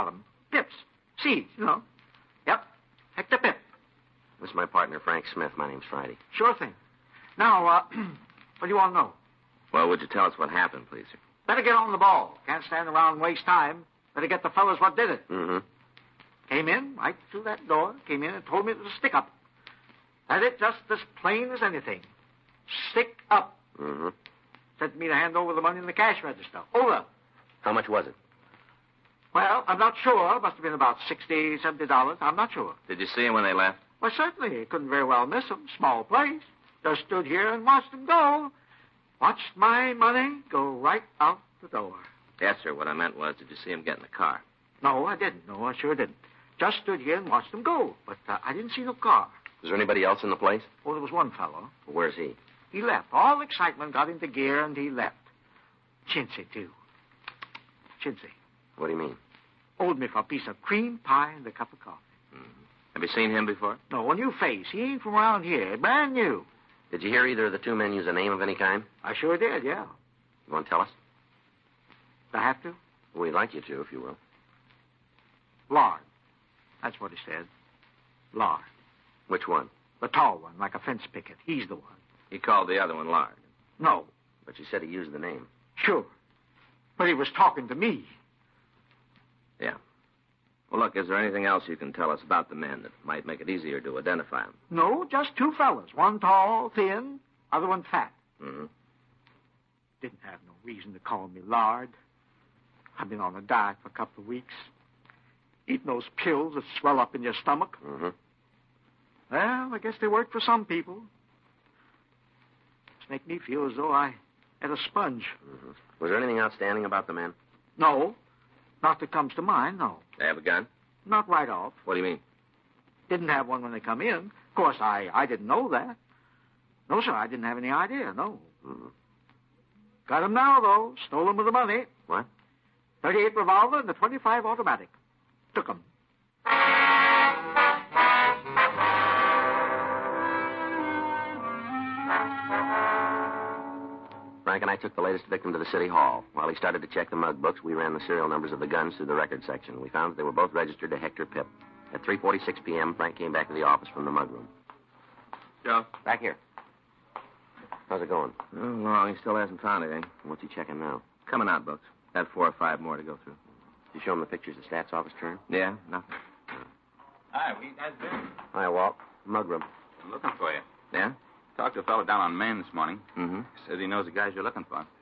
Pips. Seeds, you know. Yep. Hector Pip. This is my partner, Frank Smith. My name's Friday. Sure thing. Now, uh, what do you want to know? Well, would you tell us what happened, please, sir? Better get on the ball. Can't stand around and waste time. Better get the fellas what did it. Mm-hmm. Came in, right through that door, came in and told me it was a stick-up. That's it, just as plain as anything. Stick up. Mm-hmm. Sent me to hand over the money in the cash register. Over. How much was it? Well, I'm not sure. Must have been about sixty, seventy dollars. I'm not sure. Did you see him when they left? Well, certainly. Couldn't very well miss him. Small place. Just stood here and watched him go. Watched my money go right out the door. Yes, sir. What I meant was, did you see him get in the car? No, I didn't. No, I sure didn't. Just stood here and watched him go. But uh, I didn't see no car. Was there anybody else in the place? Oh, there was one fellow. Where's he? He left. All excitement got into gear, and he left. Chintzy, too. Chintzy. What do you mean? Owed me for a piece of cream pie and a cup of coffee. Mm-hmm. Have you seen him before? No, a new face. He ain't from around here. Brand new. Did you hear either of the two men use a name of any kind? I sure did, yeah. You want to tell us? Do I have to? We'd like you to, if you will. Lard. That's what he said. Lard. Which one? The tall one, like a fence picket. He's the one. He called the other one Lard. No. But you said he used the name. Sure. But he was talking to me. Yeah. Well, look, is there anything else you can tell us about the men that might make it easier to identify them? No, just two fellas. One tall, thin, other one fat. Mm-hmm. Didn't have no reason to call me Lard. I've been on a diet for a couple of weeks. Eating those pills that swell up in your stomach. Mm-hmm. Well, I guess they work for some people. Just make me feel as though I had a sponge. Mm-hmm. Was there anything outstanding about the men? No. Not that comes to mind, no. They have a gun? Not right off. What do you mean? Didn't have one when they come in. Of course, I, I didn't know that. No, sir, I didn't have any idea, no. Mm-hmm. Got 'em now, though. Stole 'em with the money. What? thirty-eight revolver and the twenty-five automatic. Took 'em. Frank and I took the latest victim to the city hall. While he started to check the mug books, we ran the serial numbers of the guns through the record section. We found that they were both registered to Hector Pip. At three forty-six p.m., Frank came back to the office from the mug room. Joe? Back here. How's it going? Oh, well, he still hasn't found anything. What's he checking now? Coming out books. Got four or five more to go through. Did you show him the pictures the stats office turned? Yeah, nothing. Hi, where you guys been? Hi, Walt. Mug room. I'm looking for you. Yeah? Talked to a fellow down on Main this morning. Mm-hmm. Says he knows the guys you're looking for.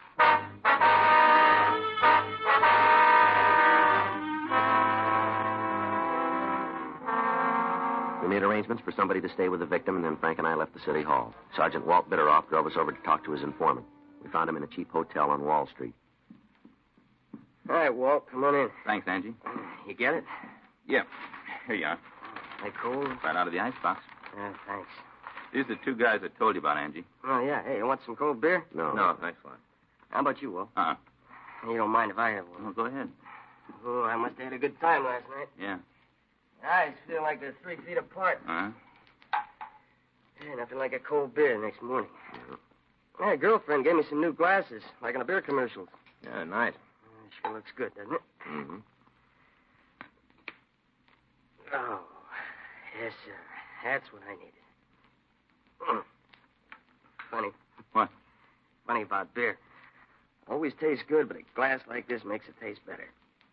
We made arrangements for somebody to stay with the victim, and then Frank and I left the city hall. Sergeant Walt Bitteroff drove us over to talk to his informant. We found him in a cheap hotel on Wall Street. All right, Walt, come on in. Thanks, Angie. You get it? Yep. Here you are. They cold? Right out of the icebox. Yeah, thanks. These are the two guys I told you about, Angie. Oh, yeah. Hey, you want some cold beer? No. No, thanks a lot. How about you, Walt? Uh-uh. You don't mind if I have one? Well, go ahead. Oh, I must have had a good time last night. Yeah. Eyes feel like they're three feet apart. Uh-huh. Yeah, nothing like a cold beer next morning. Yeah. My girlfriend gave me some new glasses, like in the beer commercials. Yeah, nice. Uh, sure looks good, doesn't it? Mm-hmm. Oh, yes, sir. That's what I needed. Funny. What? Funny about beer. Always tastes good, but a glass like this makes it taste better.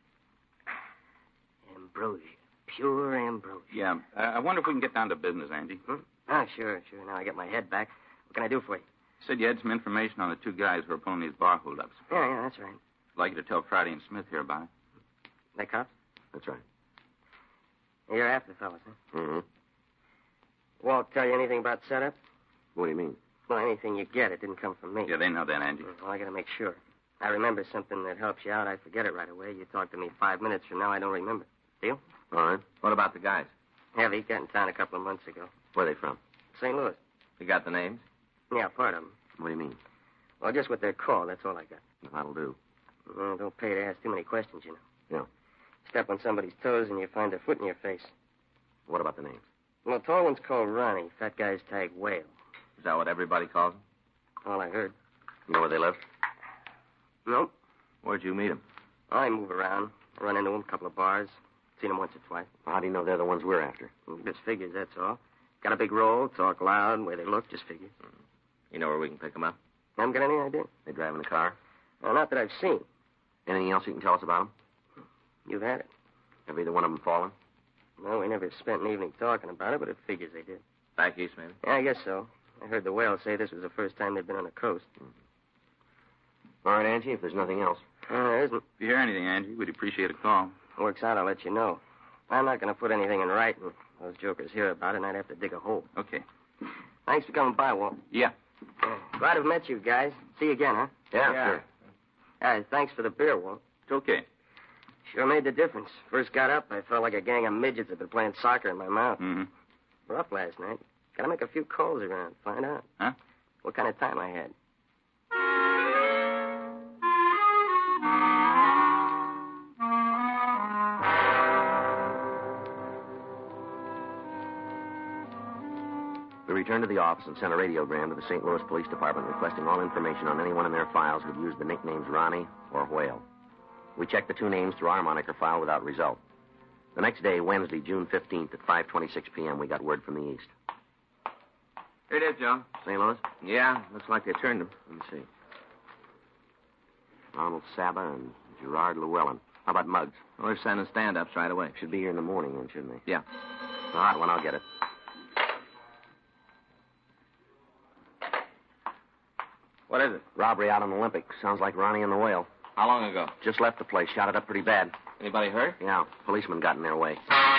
Ambrosia. Pure ambrosia. Yeah. Uh, I wonder if we can get down to business, Angie. Hmm? Oh, sure, sure. Now I get my head back. What can I do for you? Said you had some information on the two guys who are pulling these bar holdups. Yeah, yeah, that's right. I'd like you to tell Friday and Smith here about it. They cops? That's right. You're after the fellas, huh? Mm-hmm. Walt tell you anything about setup? What do you mean? Well, anything you get, it didn't come from me. Yeah, they know that, Angie. Well, I gotta make sure. I remember something that helps you out. I forget it right away. You talk to me five minutes from now, I don't remember. Deal? All right. What about the guys? Yeah, they got in town a couple of months ago. Where are they from? Saint Louis. You got the names? Yeah, part of them. What do you mean? Well, just what they're called. That's all I got. That'll do. Well, don't pay to ask too many questions, you know. Yeah. Step on somebody's toes and you find a foot in your face. What about the names? Well, the tall one's called Ronnie. Fat guy's tagged Whale. Is that what everybody calls him? All I heard. You know where they live? Nope. Where'd you meet him? I move around. I run into him, a couple of bars. Seen them once or twice. How do you know they're the ones we're after? Just figures, that's all. Got a big roll, talk loud, the way they look, just figures. You know where we can pick them up? Haven't got any idea. They drive in a car? Uh, not that I've seen. Anything else you can tell us about them? You've had it. Have either one of them fallen? No, we never spent an evening talking about it, but it figures they did. Back east, maybe? Yeah, I guess so. I heard the whale say this was the first time they'd been on the coast. Mm-hmm. All right, Angie, if there's nothing else. Uh, there isn't. If you hear anything, Angie, we'd appreciate a call. Works out, I'll let you know. I'm not going to put anything in writing. Those jokers hear about it, and I'd have to dig a hole. Okay. Thanks for coming by, Walt. Yeah. Uh, glad to have met you guys. See you again, huh? Yeah, yeah. Sure. Uh, thanks for the beer, Walt. It's okay. Sure made the difference. First got up, I felt like a gang of midgets had been playing soccer in my mouth. Mm-hmm. Rough last night. Gotta make a few calls around, find out. Huh? What kind of time I had. We returned to the office and sent a radiogram to the Saint Louis Police Department requesting all information on anyone in their files who'd used the nicknames Ronnie or Whale. We checked the two names through our moniker file without result. The next day, Wednesday, June fifteenth, at five twenty-six p.m., we got word from the east. Here it is, Joe. Saint Louis? Yeah, looks like they turned him. Let me see. Ronald Saba and Gerard Llewellyn. How about Muggs? Well, they're sending stand-ups right away. Should be here in the morning, then, shouldn't they? Yeah. All right, well, I'll get it. What is it? Robbery out on Olympic. Sounds like Ronnie and the Whale. How long ago? Just left the place. Shot it up pretty bad. Anybody hurt? Yeah. Policeman got in their way.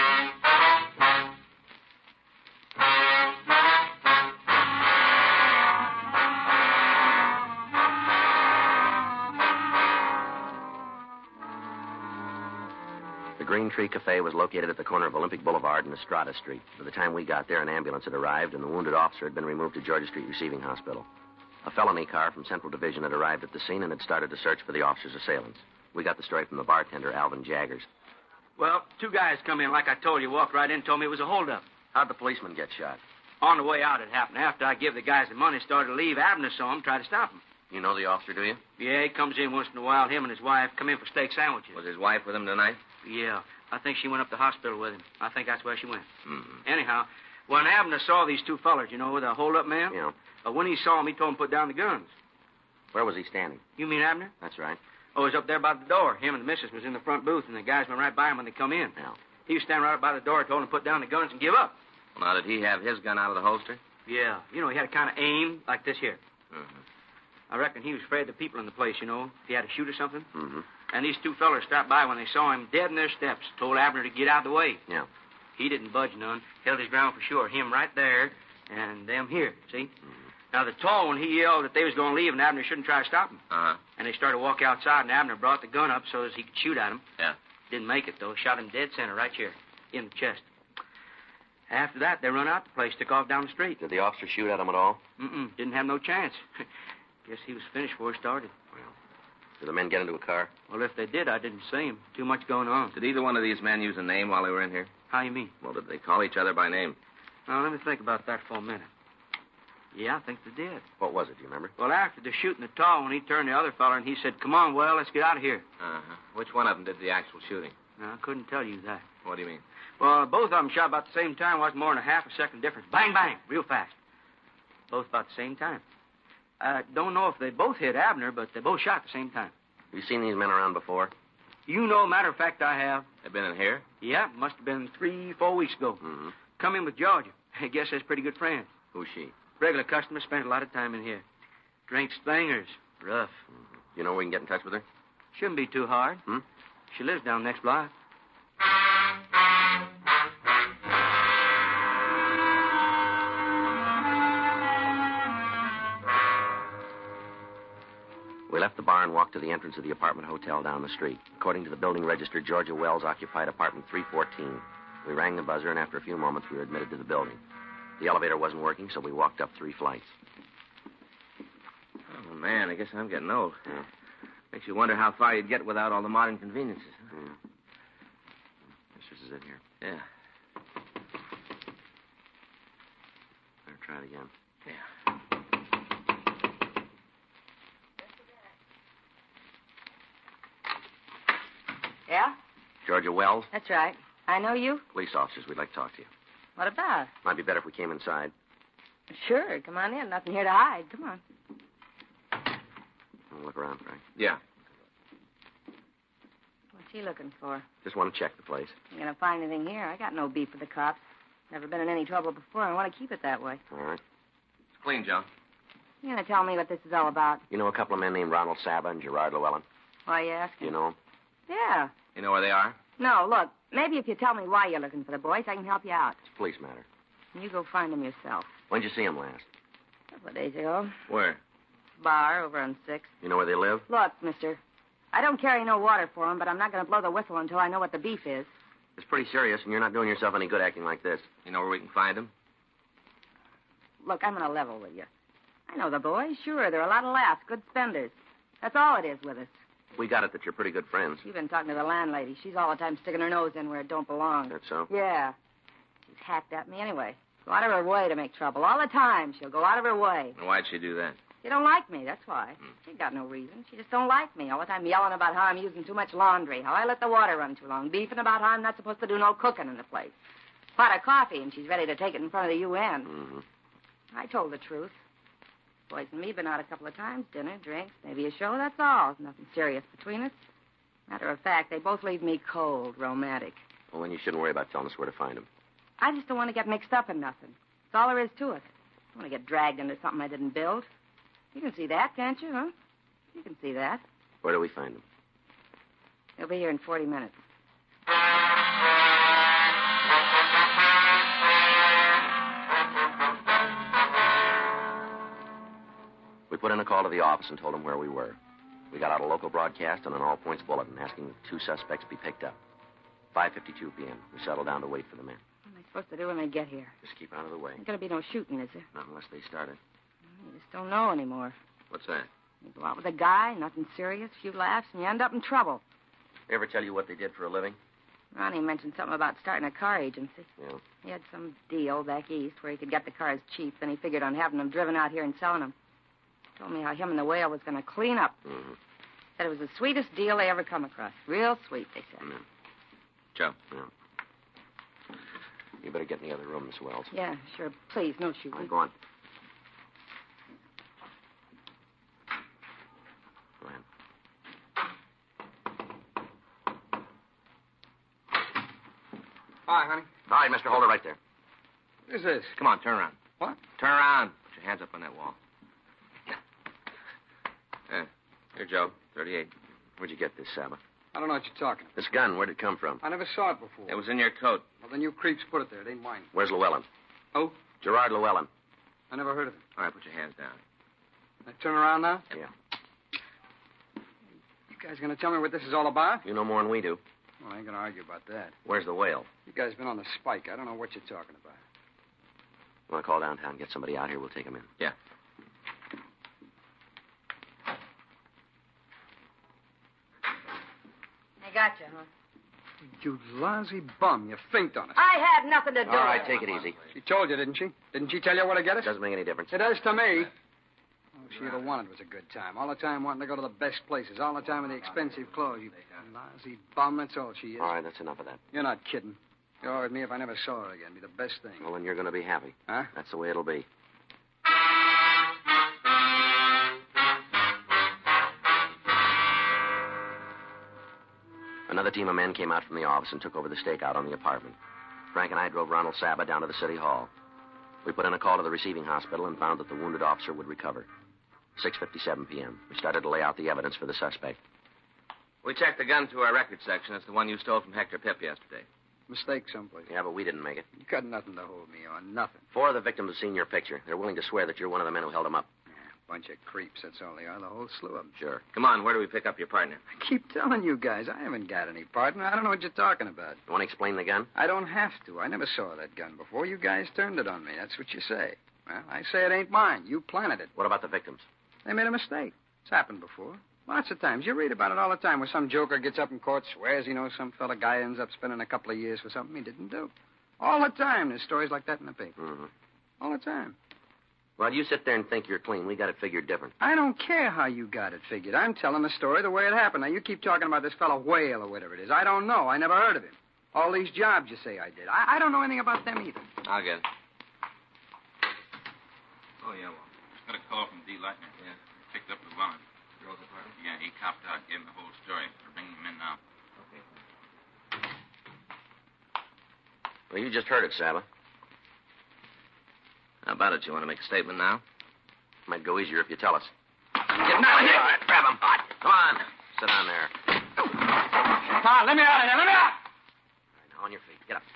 The Green Tree Cafe was located at the corner of Olympic Boulevard and Estrada Street. By the time we got there, an ambulance had arrived, and the wounded officer had been removed to Georgia Street Receiving Hospital. A felony car from Central Division had arrived at the scene and had started to search for the officer's assailants. We got the story from the bartender, Alvin Jaggers. Well, two guys come in, like I told you, walked right in, told me it was a holdup. How'd the policeman get shot? On the way out, it happened. After I give the guys the money, started to leave, Abner saw him, tried to stop him. You know the officer, do you? Yeah, he comes in once in a while. Him and his wife come in for steak sandwiches. Was his wife with him tonight? Yeah. I think she went up to the hospital with him. I think that's where she went. Mm-hmm. Anyhow, when Abner saw these two fellers, you know, the hold-up man? Yeah. Uh, when he saw him, he told him to put down the guns. Where was he standing? You mean Abner? That's right. Oh, he was up there by the door. Him and the missus was in the front booth, and the guys went right by him when they come in. Yeah. He was standing right by the door, told him to put down the guns and give up. Well, now, did he have his gun out of the holster? Yeah. You know, he had a kind of aim like this here. Mm-hmm. I reckon he was afraid of the people in the place, you know, if he had to shoot or something. Mm-hmm. And these two fellers stopped by when they saw him dead in their steps, told Abner to get out of the way. Yeah. He didn't budge none, held his ground for sure. Him right there, and them here, see? Mm-hmm. Now, the tall one, he yelled that they was going to leave and Abner shouldn't try to stop him. Uh-huh. And they started to walk outside, and Abner brought the gun up so as he could shoot at him. Yeah. Didn't make it, though. Shot him dead center right here, in the chest. After that, they run out the place, took off down the street. Did the officer shoot at him at all? Mm-mm, didn't have no chance. Guess he was finished before he started. Well, did the men get into a car? Well, if they did, I didn't see him. Too much going on. Did either one of these men use a name while they were in here? How you mean? Well, did they call each other by name? Now, let me think about that for a minute. Yeah, I think they did. What was it, do you remember? Well, after the shooting the tall one, he turned to the other fella and he said, "Come on, well, let's get out of here." Uh-huh. Which one of them did the actual shooting? No, I couldn't tell you that. What do you mean? Well, both of them shot about the same time. Wasn't more than a half a second difference. Bang, bang, real fast. Both about the same time. I don't know if they both hit Abner, but they both shot at the same time. Have you seen these men around before? You know, matter of fact, I have. They've been in here? Yeah, must have been three, four weeks ago. Mm-hmm. Come in with Georgia. I guess that's pretty good friends. Who's she? Regular customer, spent a lot of time in here. Drinks stingers. Rough. Mm-hmm. You know where we can get in touch with her? Shouldn't be too hard. Hmm? She lives down next block. We left the bar and walked to the entrance of the apartment hotel down the street. According to the building register, Georgia Wells occupied apartment three fourteen. We rang the buzzer, and after a few moments, we were admitted to the building. The elevator wasn't working, so we walked up three flights. Oh, man, I guess I'm getting old. Yeah. Makes you wonder how far you'd get without all the modern conveniences. Huh? Yeah. This is it here. Yeah. Better try it again. Yeah. Yeah? Georgia Wells? That's right. I know you? Police officers, we'd like to talk to you. What about? Might be better if we came inside. Sure, come on in. Nothing here to hide. Come on. I'll look around, Frank. Yeah. What's he looking for? Just want to check the place. You gonna find anything here? I got no beef with the cops. Never been in any trouble before. I want to keep it that way. All right. It's clean, Joe. You gonna tell me what this is all about? You know a couple of men named Ronald Saba and Gerard Llewellyn? Why are you asking? You know them? Yeah. You know where they are? No, look. Maybe if you tell me why you're looking for the boys, I can help you out. It's a police matter. You go find them yourself. When'd you see them last? A couple of days ago. Where? Bar over on sixth. You know where they live? Look, mister. I don't carry no water for them, but I'm not going to blow the whistle until I know what the beef is. It's pretty serious, and you're not doing yourself any good acting like this. You know where we can find them? Look, I'm on a level with you. I know the boys. Sure, they're a lot of laughs, good spenders. That's all it is with us. We got it that you're pretty good friends. You've been talking to the landlady. She's all the time sticking her nose in where it don't belong. That's so? Yeah. She's hacked at me anyway. Go out of her way to make trouble. All the time, she'll go out of her way. And why'd she do that? She don't like me, that's why. Hmm. She ain't got no reason. She just don't like me. All the time yelling about how I'm using too much laundry, how I let the water run too long, beefing about how I'm not supposed to do no cooking in the place. Pot of coffee, and she's ready to take it in front of the U N. Mm-hmm. I told the truth. Boys and me been out a couple of times, dinner, drinks, maybe a show, that's all. Nothing serious between us. Matter of fact, they both leave me cold, romantic. Well, then you shouldn't worry about telling us where to find them. I just don't want to get mixed up in nothing. That's all there is to it. I don't want to get dragged into something I didn't build. You can see that, can't you, huh? You can see that. Where do we find them? They'll be here in forty minutes. We put in a call to the office and told them where we were. We got out a local broadcast and an all-points bulletin asking that two suspects be picked up. five fifty-two p.m. We settled down to wait for the men. What am I supposed to do when they get here? Just keep out of the way. Ain't going to be no shooting, is there? Not unless they started. You just don't know anymore. What's that? You go out with a guy, nothing serious, few laughs, and you end up in trouble. They ever tell you what they did for a living? Ronnie mentioned something about starting a car agency. Yeah. He had some deal back east where he could get the cars cheap, then he figured on having them driven out here and selling them. Told me how him and the whale was going to clean up. Mm-hmm. Said it was the sweetest deal they ever come across. Real sweet, they said. Mm-hmm. Joe. Yeah. You better get in the other room, Miss Wells. Yeah, sure. Please, no shooting. All right, go on. Go ahead. Hi, honey. All right, mister, hold it right there. What is this? Come on, turn around. What? Turn around. Put your hands up on that wall. Yeah. Here, Joe. thirty-eight. Where'd you get this, Saba? I don't know what you're talking. This gun, where'd it come from? I never saw it before. It was in your coat. Well, then you creeps put it there. It ain't mine. Where's Llewellyn? Who? Gerard Llewellyn. I never heard of him. All right, put your hands down. I turn around now? Yeah. You guys gonna tell me what this is all about? You know more than we do. Well, I ain't gonna argue about that. Where's the whale? You guys been on the spike. I don't know what you're talking about. You want to call downtown, get somebody out here, we'll take him in. Yeah. I got you, huh? You lousy bum. You finked on us. I had nothing to do All right, with it. take it easy. She told you, didn't she? Didn't she tell you where to get us? Doesn't make any difference. It does to me. All she'd have wanted was a good time. All the time wanting to go to the best places. All the time in the expensive clothes. You lousy bum, that's all she is. All right, that's enough of that. You're not kidding. You're with me if I never saw her again. Be the best thing. Well, then you're going to be happy. Huh? That's the way it'll be. Another team of men came out from the office and took over the stakeout on the apartment. Frank and I drove Ronald Saba down to the city hall. We put in a call to the receiving hospital and found that the wounded officer would recover. six fifty-seven p.m. We started to lay out the evidence for the suspect. We checked the gun through our records section. It's the one you stole from Hector Pip yesterday. Mistake someplace. Yeah, but we didn't make it. You got nothing to hold me on. Nothing. Four of the victims have seen your picture. They're willing to swear that you're one of the men who held him up. Bunch of creeps, that's all they are. The whole slew of them. Sure. Come on, where do we pick up your partner? I keep telling you guys, I haven't got any partner. I don't know what you're talking about. You want to explain the gun? I don't have to. I never saw that gun before. You guys turned it on me. That's what you say. Well, I say it ain't mine. You planted it. What about the victims? They made a mistake. It's happened before. Lots of times. You read about it all the time where some joker gets up in court, swears he knows some fella guy ends up spending a couple of years for something he didn't do. All the time there's stories like that in the paper. Mm-hmm. All the time. Well, you sit there and think you're clean. We got it figured different. I don't care how you got it figured. I'm telling the story the way it happened. Now, you keep talking about this fellow Whale or whatever it is. I don't know. I never heard of him. All these jobs you say I did. I, I don't know anything about them either. I'll get it. Oh, yeah, well, got a call from D. Lightner. Yeah. Picked up the warrant. Girl's apartment? Yeah, he copped out, gave him the whole story. We're bringing him in now. Okay. Well, you just heard it, Saba. How about it? You want to make a statement now? Might go easier if you tell us. Get out of here! All right, grab him. Come on. Sit down there. Come on, let me out of here. Let me out! All right, now on your feet. Get up.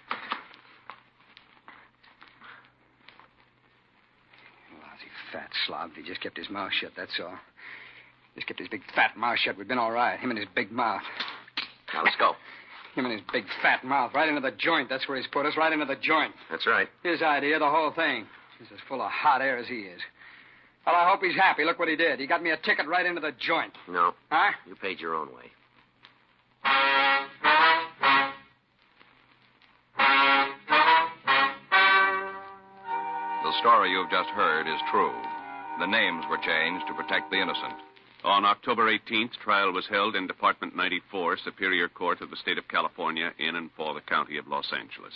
Lousy fat slob. He just kept his mouth shut, that's all. Just kept his big fat mouth shut. We'd been all right. Him and his big mouth. Now, let's go. Him and his big fat mouth. Right into the joint. That's where he's put us. Right into the joint. That's right. His idea, the whole thing. He's as full of hot air as he is. Well, I hope he's happy. Look what he did. He got me a ticket right into the joint. No. Huh? You paid your own way. The story you've just heard is true. The names were changed to protect the innocent. On October eighteenth, trial was held in Department ninety-four, Superior Court of the State of California, in and for the County of Los Angeles.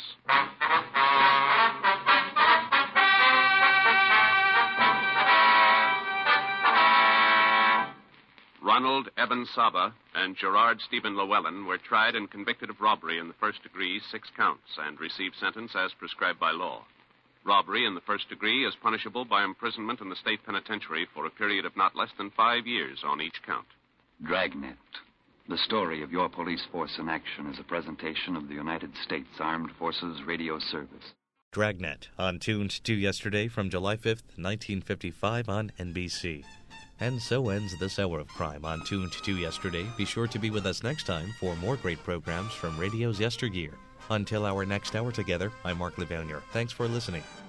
Ronald Eben Saba and Gerard Stephen Llewellyn were tried and convicted of robbery in the first degree, six counts, and received sentence as prescribed by law. Robbery in the first degree is punishable by imprisonment in the state penitentiary for a period of not less than five years on each count. Dragnet, the story of your police force in action, is a presentation of the United States Armed Forces Radio Service. Dragnet, on Tuned to Yesterday from July fifth, nineteen fifty-five on N B C. And so ends this hour of crime on Tuned to Yesterday. Be sure to be with us next time for more great programs from radio's yesteryear. Until our next hour together, I'm Mark Levanier. Thanks for listening.